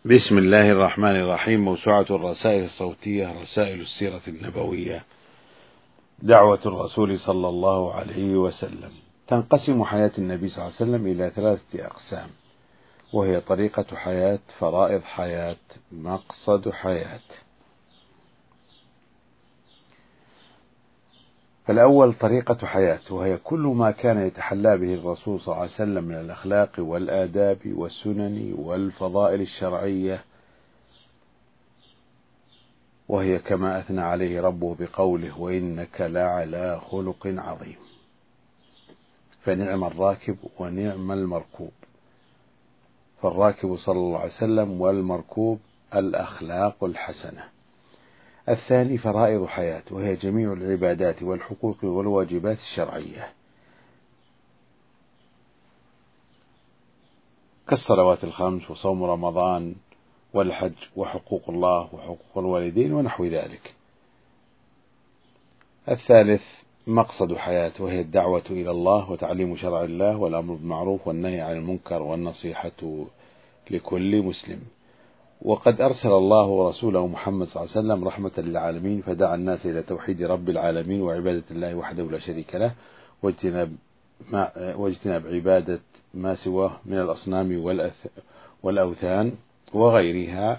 بسم الله الرحمن الرحيم. موسوعة الرسائل الصوتية، رسائل السيرة النبوية، دعوة الرسول صلى الله عليه وسلم. تنقسم حياة النبي صلى الله عليه وسلم إلى 3 أقسام، وهي طريقة حياة، فرائض حياة، مقصد حياة. فالأول طريقة حياة، وهي كل ما كان يتحلى به الرسول صلى الله عليه وسلم من الأخلاق والآداب والسنن والفضائل الشرعية، وهي كما أثنى عليه ربه بقوله: وإنك لعلى خلق عظيم. فنعم الراكب ونعم المركوب، فالراكب صلى الله عليه وسلم والمركوب الأخلاق الحسنة. الثاني فرائض حياة، وهي جميع العبادات والحقوق والواجبات الشرعية، كالصلوات الخمس وصوم رمضان والحج وحقوق الله وحقوق الوالدين ونحو ذلك. الثالث مقصد حياة، وهي الدعوة إلى الله وتعليم شرع الله والأمر بالمعروف والنهي عن المنكر والنصيحة لكل مسلم. وقد أرسل الله رسوله محمد صلى الله عليه وسلم رحمة للعالمين، فدعا الناس إلى توحيد رب العالمين وعبادة الله وحده لا شريك له، واجتناب عبادة ما سواه من الأصنام والأوثان وغيرها.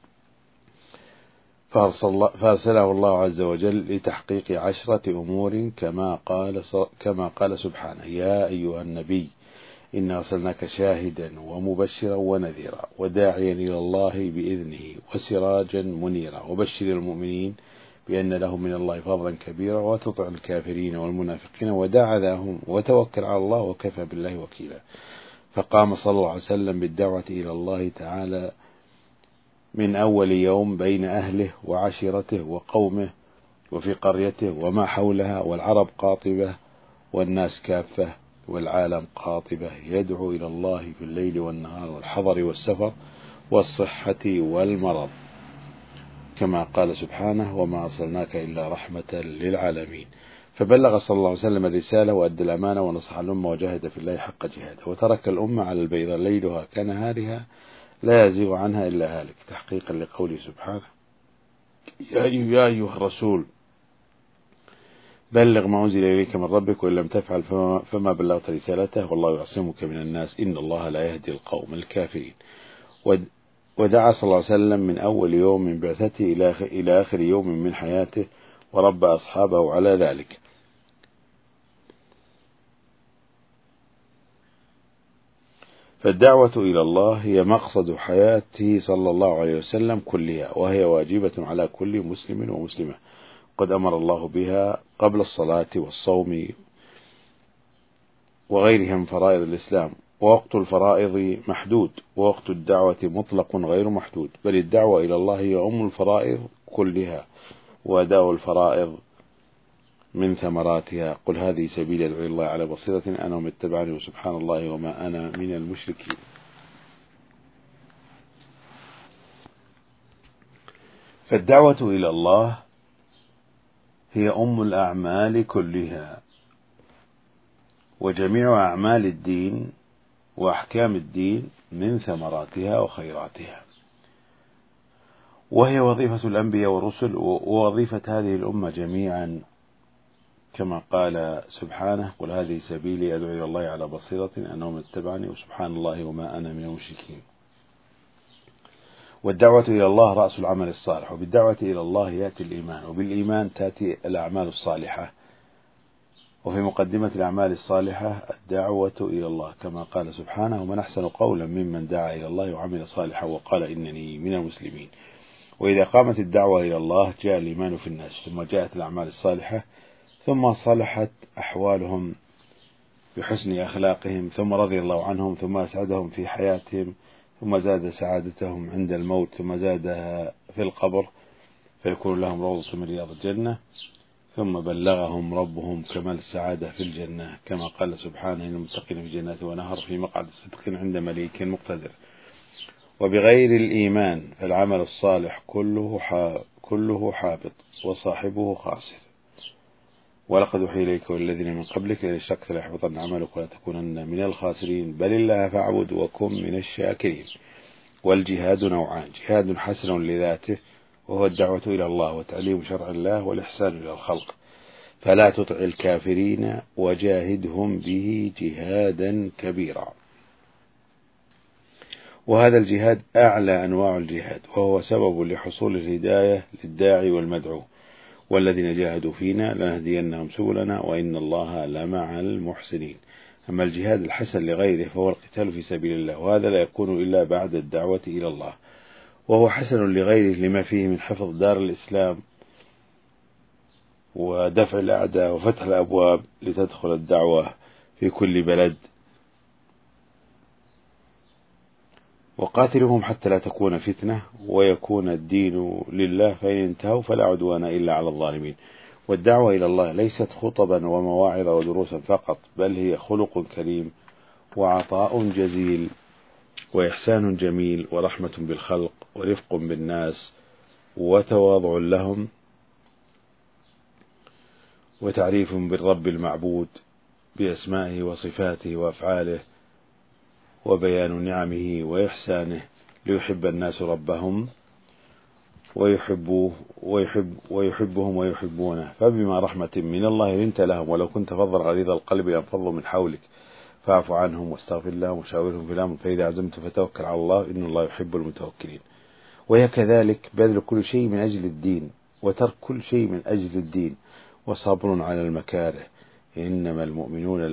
فأرسله الله عز وجل لتحقيق 10 أمور كما قال سبحانه: يا أيها النبي إنا أرسلناك شاهدا ومبشرا ونذيرا وداعيا إلى الله بإذنه وسراجا منيرا وبشر المؤمنين بأن لهم من الله فضلا كبيرا وتطع الكافرين والمنافقين ودع ذاهم وتوكل على الله وكفى بالله وكيلا. فقام صلى الله عليه وسلم بالدعوة إلى الله تعالى من أول يوم بين أهله وعشيرته وقومه وفي قريته وما حولها، والعرب قاطبة والناس كافة والعالم قاطبة، يدعو إلى الله في الليل والنهار والحضر والسفر والصحة والمرض، كما قال سبحانه: وما أرسلناك إلا رحمة للعالمين. فبلغ صلى الله عليه وسلم الرسالة وأدى الأمانة ونصح الأمة وجاهد في الله حق جهاده، وترك الأمة على البيضاء ليلها كنهارها لا يزيغ عنها إلا هالك، تحقيقا لقوله سبحانه: يا أيها الرسول بلغ ما أنزل إليك من ربك وإن لم تفعل فما بلغت رسالته والله يعصمك من الناس إن الله لا يهدي القوم الكافرين. ودعا صلى الله عليه وسلم من أول يوم من بعثته إلى آخر يوم من حياته، وربى أصحابه على ذلك. فالدعوة إلى الله هي مقصد حياته صلى الله عليه وسلم كلها، وهي واجبة على كل مسلم ومسلمة، قد أمر الله بها قبل الصلاة والصوم وغيرها من فرائض الإسلام. ووقت الفرائض محدود، ووقت الدعوة مطلق غير محدود، بل الدعوة إلى الله هي أم الفرائض كلها، وأداء الفرائض من ثمراتها. قل هذه سبيل أدعو إلى الله على بصيرة أنا ومن اتبعني وسبحان الله وما أنا من المشركين. فالدعوة إلى الله هي أم الأعمال كلها، وجميع أعمال الدين وأحكام الدين من ثمراتها وخيراتها، وهي وظيفة الأنبياء والرسل ووظيفة هذه الأمة جميعا، كما قال سبحانه: قل هذه سبيلي أدعو إلى الله على بصيرة أنا ومن اتبعني وسبحان الله وما أنا من المشركين. والدعوة إلى الله رأس العمل الصالح، وبالدعوة إلى الله يأتي الإيمان، وبالإيمان تأتي الأعمال الصالحة، وفي مقدمة الأعمال الصالحة الدعوة إلى الله، كما قال سبحانه: ومن أحسن قولا ممن دعا إلى الله وعمل صالحا وقال إنني من المسلمين. وإذا قامت الدعوة إلى الله جاء الإيمان في الناس، ثم جاءت الأعمال الصالحة، ثم صلحت أحوالهم بحسن أخلاقهم، ثم رضي الله عنهم، ثم أسعدهم في حياتهم، ثم زاد سعادتهم عند الموت، ثم زادها في القبر فيكون لهم روضة من رياض الجنة، ثم بلغهم ربهم كمال السعادة في الجنة، كما قال سبحانه: إن المتقين في جنات ونهر في مقعد صدق عند مليك مقتدر. وبغير الإيمان فالعمل الصالح كله حابط وصاحبه خاسر. ولقد أوحي إليك والذين من قبلك لئن أشركت ليحبطن عملك ولا تكونن من الخاسرين بل الله فاعبد وكن من الشاكرين. والجهاد نوعان: جهاد حسن لذاته وهو الدعوة إلى الله وتعليم شرع الله والإحسان إلى الخلق، فلا تطع الكافرين وجاهدهم به جهادا كبيرا. وهذا الجهاد أعلى أنواع الجهاد، وهو سبب لحصول الهداية للداعي والمدعو: والذين جاهدوا فينا لنهدينهم سبلنا وإن الله لمع المحسنين. أما الجهاد الحسن لغيره فهو القتال في سبيل الله، وهذا لا يكون إلا بعد الدعوة إلى الله، وهو حسن لغيره لما فيه من حفظ دار الإسلام ودفع الأعداء وفتح الأبواب لتدخل الدعوة في كل بلد. وقاتلهم حتى لا تكون فتنة ويكون الدين لله، فإن انتهوا فلا عدوان إلا على الظالمين. والدعوة إلى الله ليست خطبا ومواعظ ودروسا فقط، بل هي خلق كريم وعطاء جزيل وإحسان جميل ورحمة بالخلق ورفق بالناس وتواضع لهم وتعريف بالرب المعبود بأسمائه وصفاته وأفعاله وبيان نعمه وإحسانه ليحب الناس ربهم ويحبهم ويحبونه. فبما رحمة من الله لنت لهم، ولو كنت فظا غليظ القلب لانفضوا من حولك، فاعف عنهم واستغفر لهم وشاورهم في الأمر، فإذا عزمت فتوكل على الله إن الله يحب المتوكلين. وهي كذلك بذل كل شيء من أجل الدين وترك كل شيء من أجل الدين وصبر على المكاره. إنما المؤمنون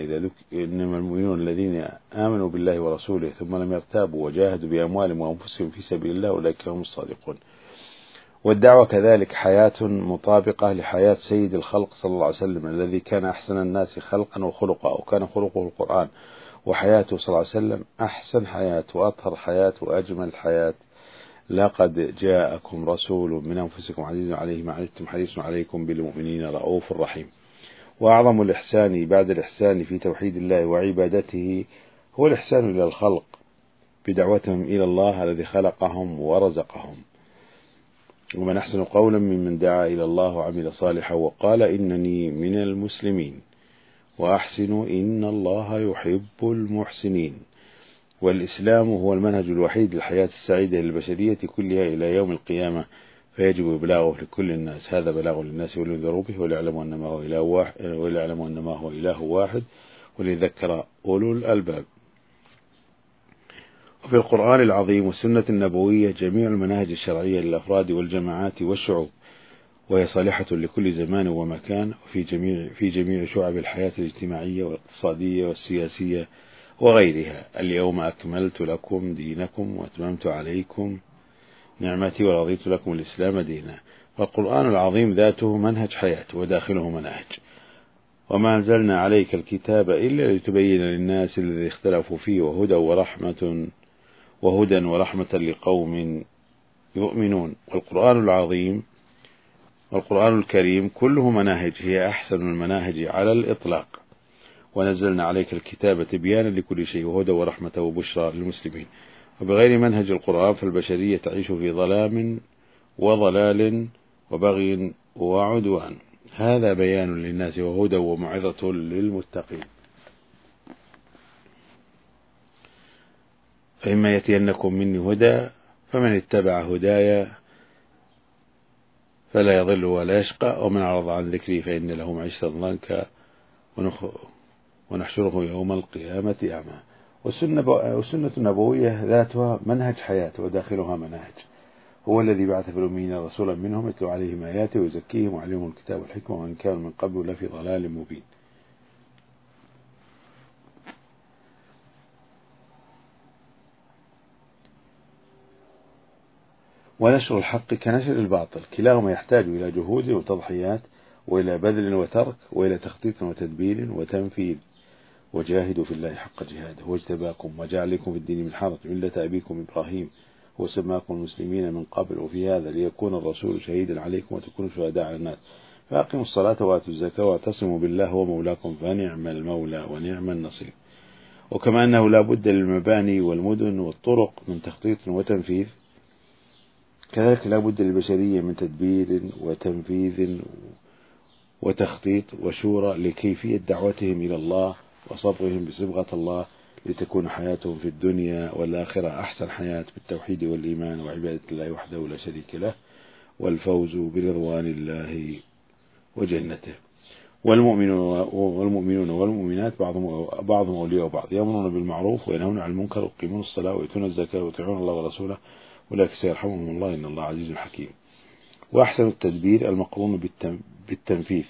الذين آمنوا بالله ورسوله ثم لم يرتابوا وجاهدوا بأموالهم وأنفسهم في سبيل الله أولئك هم الصادقون. والدعوة كذلك حياة مطابقة لحياة سيد الخلق صلى الله عليه وسلم، الذي كان أحسن الناس خلقا وخلقا، وكان خلقه القرآن، وحياته صلى الله عليه وسلم أحسن حياة وأطهر حياة وأجمل حياة. لقد جاءكم رسول من أنفسكم عزيز عليه ما عنتم حريص عليكم بالمؤمنين رؤوف رحيم. وأعظم الإحسان بعد الإحسان في توحيد الله وعبادته هو الإحسان إلى الخلق بدعوتهم إلى الله الذي خلقهم ورزقهم. ومن أحسن قولا ممن دعا إلى الله وعمل صالحا وقال إنني من المسلمين. وأحسنوا إن الله يحب المحسنين. والإسلام هو المنهج الوحيد للحياة السعيدة للبشرية كلها إلى يوم القيامة، فيجب إبلاغه لكل الناس. هذا بلاغ للناس ولينذروا به وليعلموا أنما هو إله واحد وليذكر أولو الألباب. وفي القرآن العظيم والسنة النبوية جميع المناهج الشرعية للأفراد والجماعات والشعوب، وهي صالحة لكل زمان ومكان، في جميع شعب الحياة الاجتماعية والاقتصادية والسياسية وغيرها. اليوم أكملت لكم دينكم وأتممت عليكم نعمتي ورضيت لكم الإسلام دينا. فالقرآن العظيم ذاته منهج حياة وداخله منهج. وما أنزلنا عليك الكتاب إلا لتبين للناس الذي اختلفوا فيه وهدى ورحمة لقوم يؤمنون. والقرآن الكريم كله مناهج، هي أحسن المناهج على الإطلاق. ونزلنا عليك الكتاب تبيانا لكل شيء وهدى ورحمة وبشرى للمسلمين. وبغير منهج القرآن فالبشرية تعيش في ظلام وضلال وبغي وعدوان. هذا بيان للناس وهدى وموعظة للمتقين. فإما يأتينكم مني هدى فمن اتبع هدايا فلا يضل ولا يشقى، ومن أعرض عن ذكري فإن له معيشة ضنكا ونحشره يوم القيامة أعمى. والسنة النبوية ذاتها منهج حياة وداخلها منهج. هو الذي بعث في الأميين رسولا منهم يتلو عليهم آياته ويزكيهم ويعلمهم الكتاب والحكمة وإن كانوا من قبل لفي ضلال مبين. ونشر الحق كنشر الباطل، كلاهما يحتاج إلى جهود وتضحيات وإلى بذل وترك وإلى تخطيط وتدبير وتنفيذ. وجاهدوا في الله حق جهاده واجتباكم وجعلكم في الدين من حرج ملة أبيكم إبراهيم وسماكم المسلمين من قبل وفي هذا ليكون الرسول شهيدا عليكم وتكونوا شهداء على الناس. فأقيموا الصلاة وآتوا الزكاة واعتصموا بالله هو مولاكم فنعم المولى ونعم النصير. وكما أنه لا بد للمباني والمدن والطرق من تخطيط وتنفيذ، كذلك لا بد للبشرية من تدبير وتنفيذ وتخطيط وشورى لكيفية دعوتهم إلى الله وصبغهم بصبغة الله لتكون حياتهم في الدنيا والآخرة أحسن حياة بالتوحيد والإيمان وعبادة الله وحده لا شريك له، والفوز برضوان الله وجنته. والمؤمنون والمؤمنات بعضهم أولياء بعض، يأمرون بالمعروف وينهون عن المنكر ويقيمون الصلاة ويؤتون الزكاة ويطيعون الله ورسوله أولئك سيرحمهم الله إن الله عزيز حكيم. وأحسن التدبير المقرون بالتنفيذ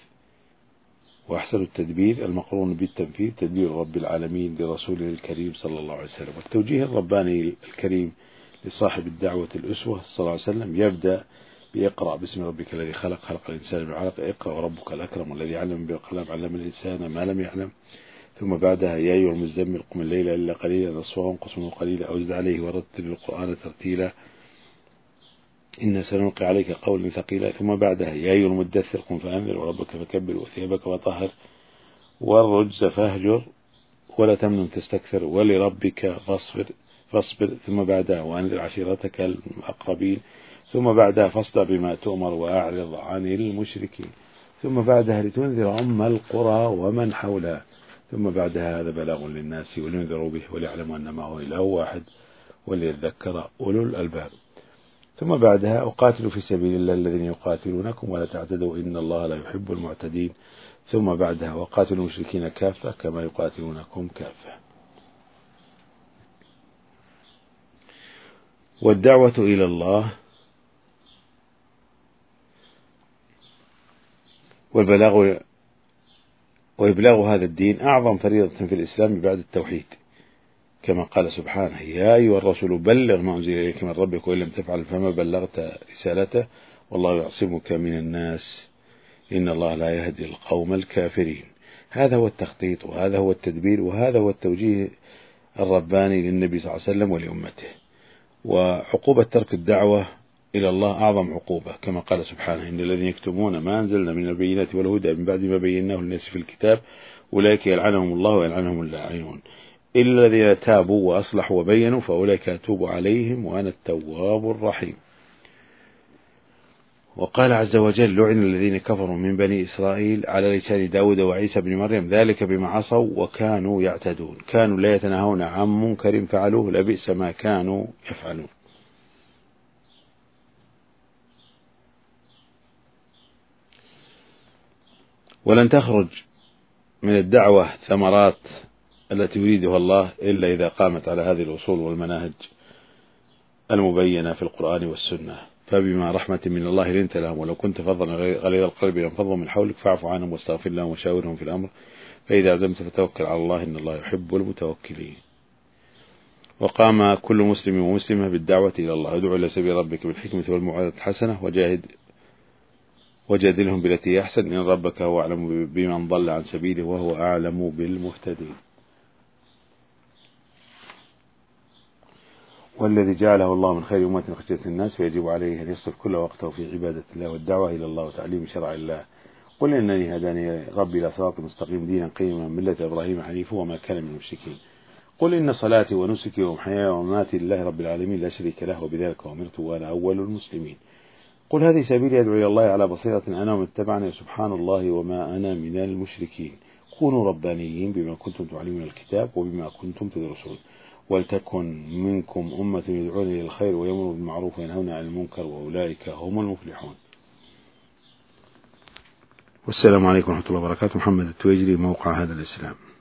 تدبير رب العالمين برسوله الكريم صلى الله عليه وسلم. والتوجيه الرباني الكريم لصاحب الدعوة الأسوة صلى الله عليه وسلم يبدأ بإقرأ باسم ربك الذي خلق الإنسان من علق، اقرأ وربك الأكرم الذي علم بالقلم علم الإنسان ما لم يعلم. ثم بعدها يا أيها المزمل قم الليل إلا قليلا نصفه وانقص منه قليلا أو زد عليه ورتل القرآن ترتيلا إنا سنلقي عليك قولا ثقيلا. ثم بعدها يا أيها المدثر قم فأنذر وربك فكبر وثيابك فطهر والرجز فاهجر ولا تمنن تستكثر ولربك فاصبر. ثم بعدها وأنذر عشيرتك الأقربين. ثم بعدها فاصدع بما تؤمر وأعرض عن المشركين. ثم بعدها لتنذر القرى ومن حولها. ثم بعدها هذا بلاغ للناس ولينذروا به وليعلموا أنما هو إله واحد وليذكر أولو الألباب. ثم بعدها أقاتلوا في سبيل الله الذين يقاتلونكم ولا تعتدوا إن الله لا يحب المعتدين. ثم بعدها وقاتلوا المشركين كافة كما يقاتلونكم كافة. والدعوة إلى الله وإبلاغ هذا الدين أعظم فريضة في الإسلام بعد التوحيد، كما قال سبحانه يا أيها الرسول بلغ ما أنزل إليك من ربك وإن لم تفعل فما بلغت رسالته والله يعصمك من الناس إن الله لا يهدي القوم الكافرين. هذا هو التخطيط وهذا هو التدبير وهذا هو التوجيه الرباني للنبي صلى الله عليه وسلم ولأمته. وعقوبة ترك الدعوة إلى الله أعظم عقوبة، كما قال سبحانه إن الذين يكتمون ما أنزلنا من البينات والهدى من بعد ما بيناه للناس في الكتاب أولئك يلعنهم الله ويلعنهم اللاعنون إلا الذين تابوا وأصلحوا وبينوا فأولئك أتوب عليهم وأنا التواب الرحيم. وقال عز وجل لعن الذين كفروا من بني إسرائيل على لسان داود وعيسى بن مريم ذلك بما عصوا وكانوا يعتدون كانوا لا يتناهون عن منكر فعلوه لبئس ما كانوا يفعلون. ولن تخرج من الدعوة ثمرات التي يريدها الله إلا إذا قامت على هذه الأصول والمناهج المبينة في القرآن والسنة. فبما رحمة من الله لنت لهم ولو كنت فظا غليظ القلب لانفضوا من حولك فاعف عنهم واستغفر لهم وشاورهم في الأمر فإذا عزمت فتوكل على الله إن الله يحب المتوكلين. وقام كل مسلم ومسلمة بالدعوة إلى الله ادعو إلى سبيل ربك بالحكمة والموعظة الحسنة وجادلهم بالتي أحسن إن ربك هو أعلم بمن ضل عن سبيله وهو أعلم بالمهتدين. والذي جعله الله من خير أمة خشية الناس فيجب عليه أن يصرف كل وقته في عبادة الله والدعوة إلى الله وتعليم شرع الله. قل إنني هداني ربي إلى صراط مستقيم دينا قيما ملة إبراهيم حنيفا وما كان من المشركين. قل إن صلاتي ونسكي ومحياي ومماتي لله رب العالمين لا شريك له وبذلك أمرت وأنا أول المسلمين. قل هذه سبيلي أدعو إلى الله على بصيرة أنا ومن اتبعني سبحان الله وما أنا من المشركين. كونوا ربانيين بما كنتم تعلمون الكتاب وبما كنتم تدرسون ولتكن منكم أمة يدعون إلى الخير ويأمرون بالمعروف وينهون عن المنكر وأولئك هم المفلحون. والسلام عليكم ورحمة الله وبركاته. محمد التويجري، موقع هذا الإسلام.